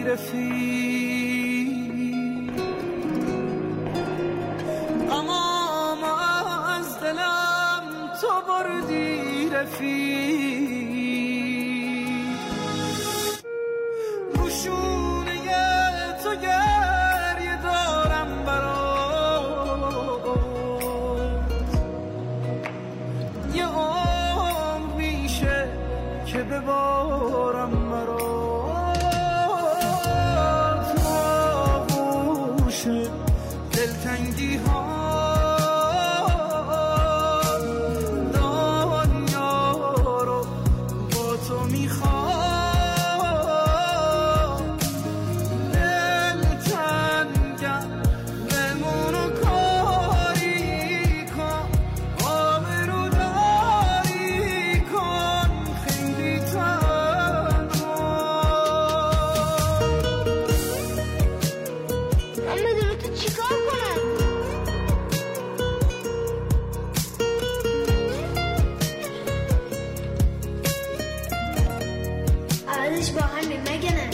رفیق اما از دلم تو بردی رفیق روشونه تو گریه دارم برات یه عمر میشه که ببارم مرات تو آغوش دلتنگی ها دنیا رو با تو میخوام دلتنگم بمونو کاری کن آبرو داری کن خیلی تنها من بدون تو چیکار کنم؟ عوضش با همین مگه نه؟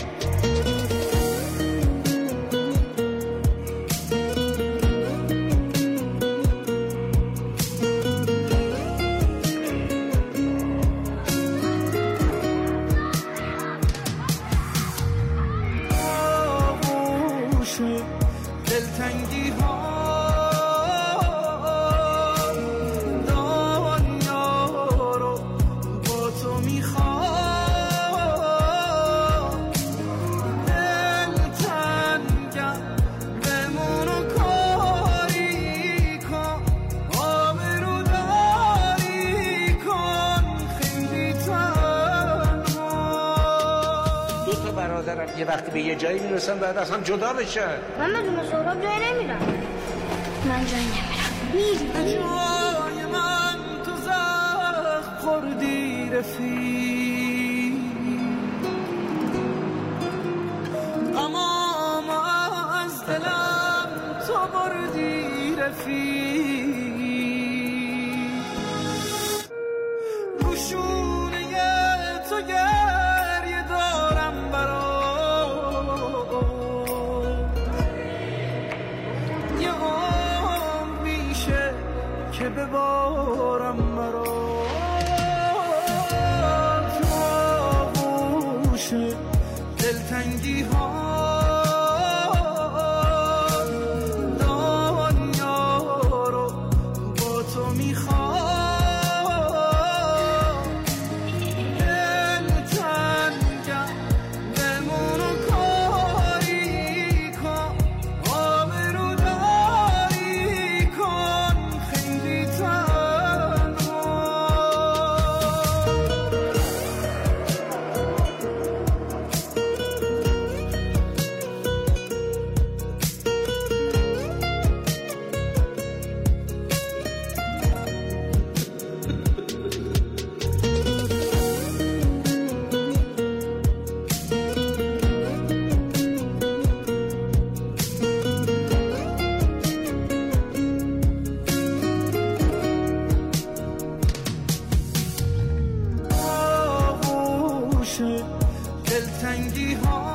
آغوش دلتنگی ها دنیا رو با تو میخوام دلتنگم بمونو کاری کن آبرو داری کن خیلی تنها دو تا برادرم یه وقتی به یه جایی میرسن بعد از هم جدا بشن. من بدون سهراب جایی نمیرم. من جایی نمیرم. میری جای من تو زخم خوردی رفیق اما از دلم تو بردی رفیق روشونه تو گریه دارم برات یه عمر میشه که ببارم مرات تو آغوش دلتنگی ها دنیا رو با تو میخوام دلتنگم بمونو کاری کن آبرو داری کن خیلی تنها آغوش دلتنگی ها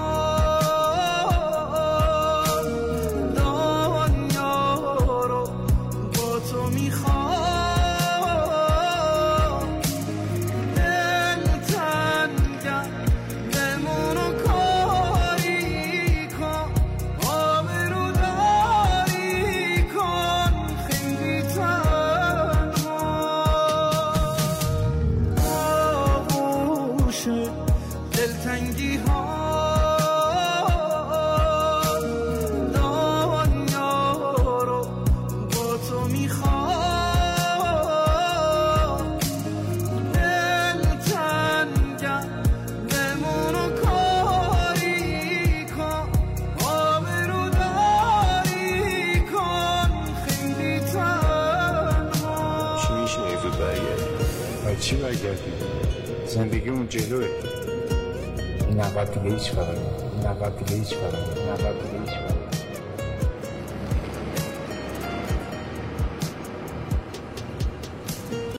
دنیا رو با تو میخوام دلتنگم بمونو کاری کن آبرو داری کن خیلی تنها آغوش دلتنگی ها دنیا رو با تو میخوام دلتنگم بمونو کاری کن آبرو داری کن خیلی تنها چی میشه زود برگردی؟ چی برگردی؟ زندگی اون جلوه. این نقد دیگه هیچ فرقی